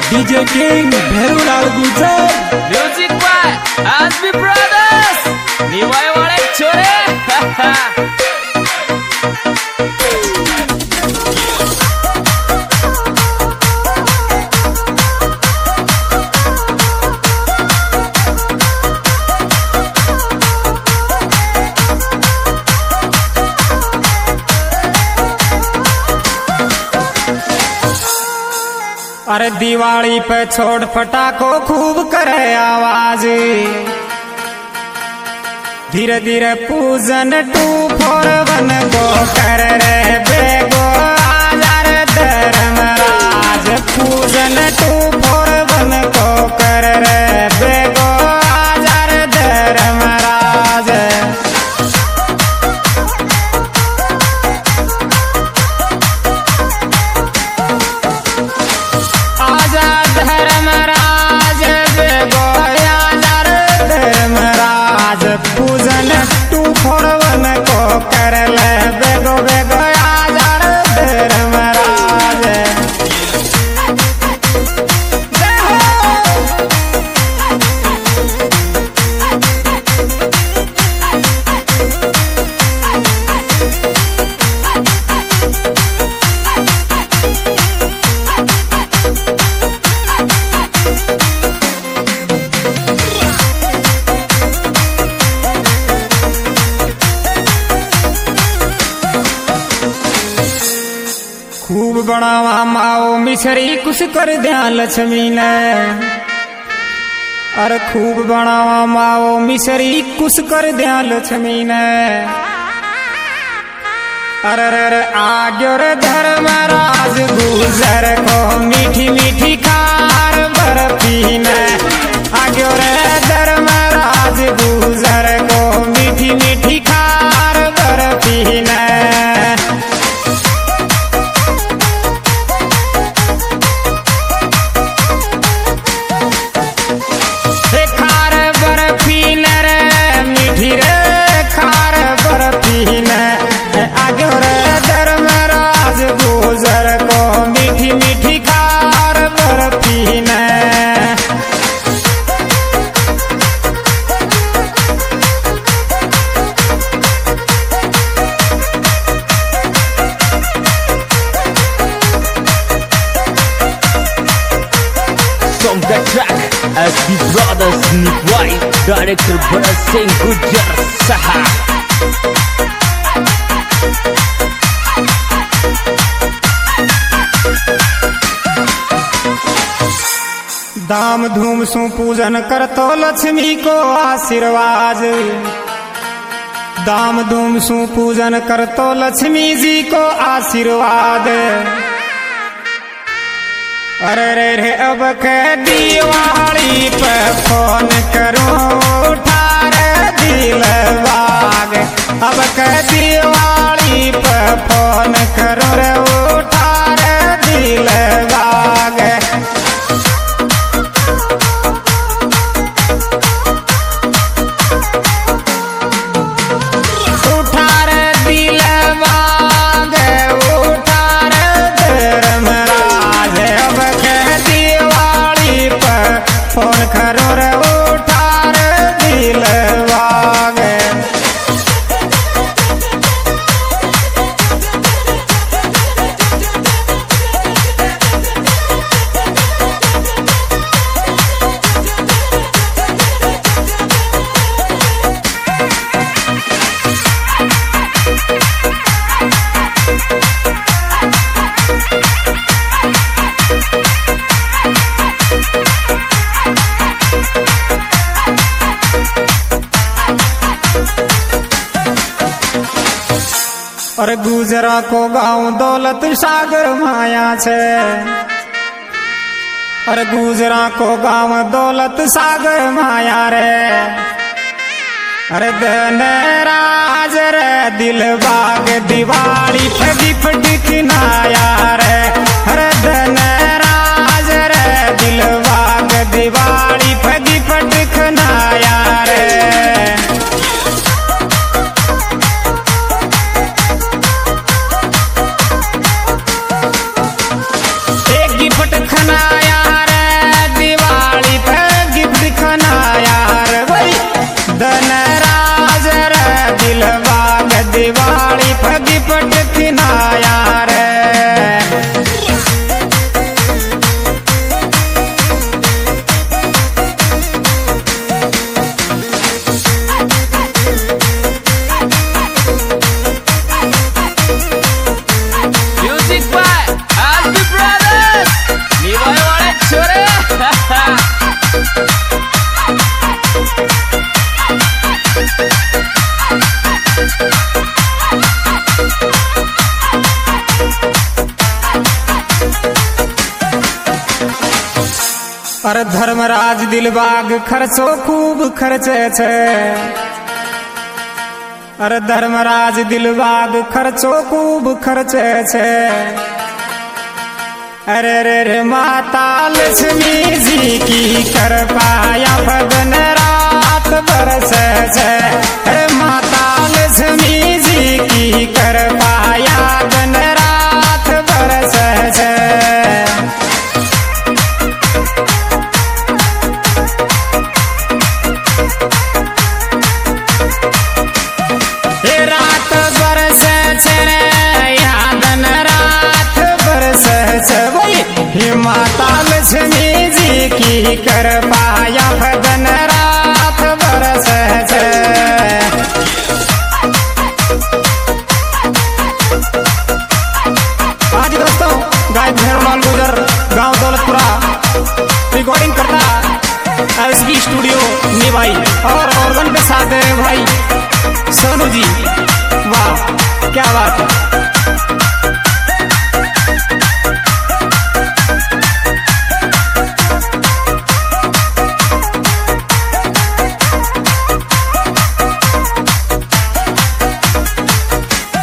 DJ king Bherulal Gujar music by आसबी brothers निवाय वाले छोरे अरे दिवाली पे छोड़ फटाको खूब करे आवाज, धीरे धीरे पूजन 241 को कर रे बेगो आजार धर्मराज। पूजन 241 को कर रे बेगो आजार धर्मराज। धर्मराज बेगो आजार धर्मराज। पूजन 241 को कर ले बेगो बेगो आजार धर्मराज। खूब बनावा माओ मिसरी कुछ कर दिया लक्ष्मी ने। अरे खूब बनावा माओ मिसरी कुछ कर दिया लक्ष्मी ने। अरे आग्यो रे धर्मराज गुजर को मीठी मीठी खार बर्फी ने। आग्यो रे धर्मराज गुजर को मीठी मीठी खार बर्फी ने। खार बर्फी ने रे मीठी रे खार बर्फी ने। आगे रे धर्मराज गुजर को मीठी मीठी खार बर्फी ने। From the track ASB Brothers Niwai Director Bharat Singh Gujar Saha धाम धूम सु पूजन करतो लक्ष्मी को आशीर्वाद। धाम धूम सु पूजन करतो लक्ष्मी जी को आशीर्वाद। अरे रे रे अब के दिवाली पे फोन करूं उठा रे दिल बाग। अब के दिवाली पे फोन करूं रे उठा रे दिल बाग। उठा रे दिल बाग उठा रे धर्मराज। अब के दिवाली पे फोन करो रे उठा रे दिल बाग। और गुजरा को गाँव दौलत सागर माया छे। और गुजरा को गाँव दौलत सागर माया रे। अरे धनराज रे दिल बाग दिवाली पे गिफ्ट दिखनाया रे। अरे धनराज रे दिल बाग दिवाली पे गिफ्ट दिखनाया रे। गिफ्ट खनाया रे Music by Asbi Brothers. निभाए वाले छोरे. अरे धर्मराज दिलबाग खर्चो खूब खर्चे छे. अरे धर्मराज दिलबाग खर्चो खूब खर्चे छे. अरे रे रे माता लक्ष्मी जी की कृपाया दिन रात बरसे छे. अरे माता लक्ष्मी जी की कृपाया दिन रात बरसे छे. रात बरसे छे रे यादन रात बरसे छे भाई. हे माता लक्ष्मी जी की कृपाया दिन रात बरसे छे. आज दोस्तों गायक भैरवलाल गुजर गांव दौलतपुरा रिकॉर्डिंग करता एसबी स्टूडियो निभाई और ऑर्गन के साथ है भाई सोनू जी. वाह क्या बात है.